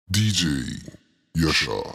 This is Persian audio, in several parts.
DJ Yaşar.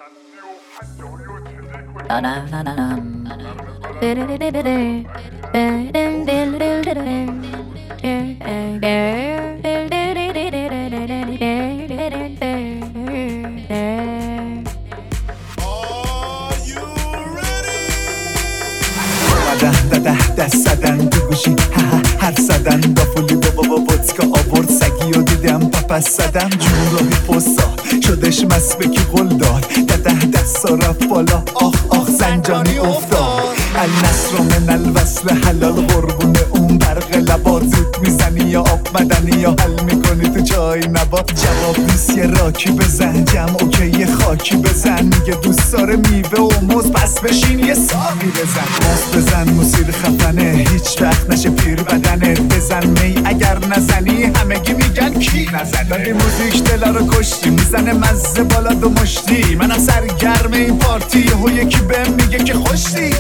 دست زدن تو گوشی هر زدن با فولی با ودکا آورد سگی و دیدم پپس زدم جون راهی پستا شدش مسبکی قل داد دست رفت بالا آخ زنجانی افتاد النصر من الوصل حلال قربون اون برق لبات زود میزنی یا آب مدنی یا حل میکنی تو جای نبات جواب نیست یه راکی بزن جمع اوکی یه خاکی بزن میگه دوست داره میوه و موز پس بشین یه ساقی بزن موز بزن موسیقی خفنه هیچ وقت نشه پیر بدنه بزن می اگر نزنی همگی میگن کی نزنه دادی موزیک دلا رو کشتی میزنه مزه بالا دو مشتی منم سرگرم این پارتی یهو یکی بهم میگه که خوشتی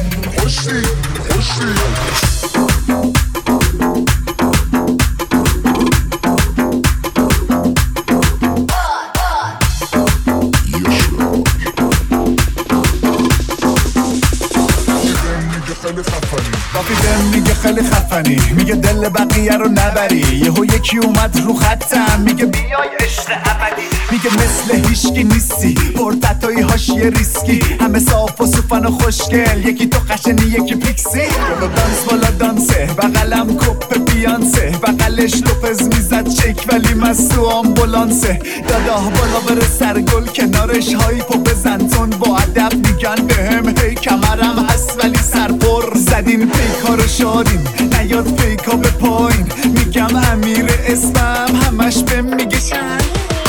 بابی بهم میگه خیلی خفنی میگه دل بقیه رو نبری یهو یکی اومد رو خطم میگه بیای عشق ابدی میگه مثل هیچکی نیستی پرتتایی حاشیه ریسکی همه صاف و سوفن و خوشگل یکی تو قشنی یکی پیکسی بالا دانسه بغلم کپ بیانسه بغلش لوپز میزد چک ولی مستو آمبولانسه دادا بالا بره سرگل کنارش هایپو بزن تون با ادب میگن بهم هی کمرم هست ولی سرپر زدین پیکا رو شادیم نیاد پیکا به پایین میگم امیر اسمم همش بهم میگه شن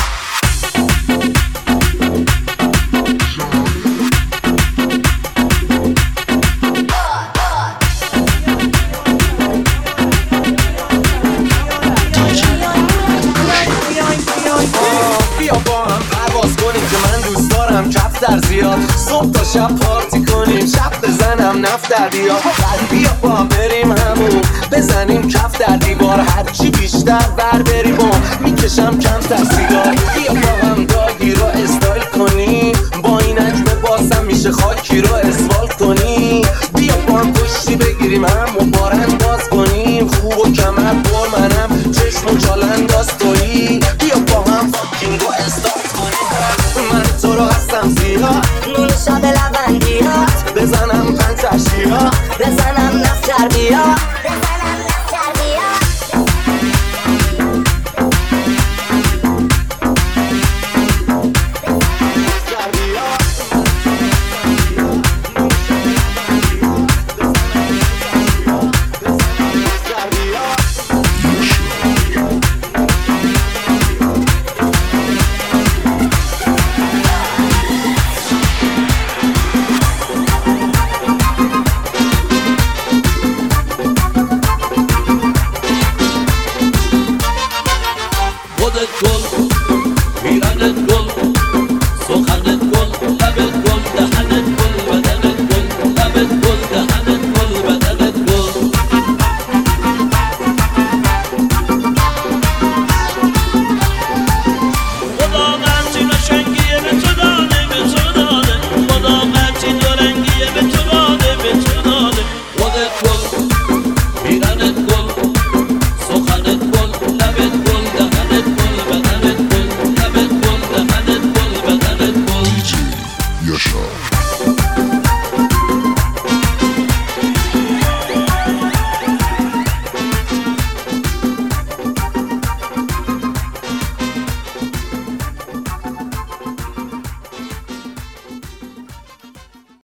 در زیاد صبح تا شب پارتی کنیم شب بزنم نفت در بیاد بیا با هم بریم همون بزنیم کف در دیوار هرچی بیشتر بر بریم و میکشم کمتر سیگار بیا با هم داگی رو استایل کنیم با این عجم بازم میشه خاکی رو اسفال کنیم بیا با هم پشتی بگیریم هم و بار انداز کنیم خوب و کمر بر منم چشم و چال انداز تویی بیا با هم فاکینگ رو استایل کنیم من تو رو هستم زیاد نون شب لبندیات بزنم پنتشی ها بزنم نفتر بیا خودت گل پیرنت گل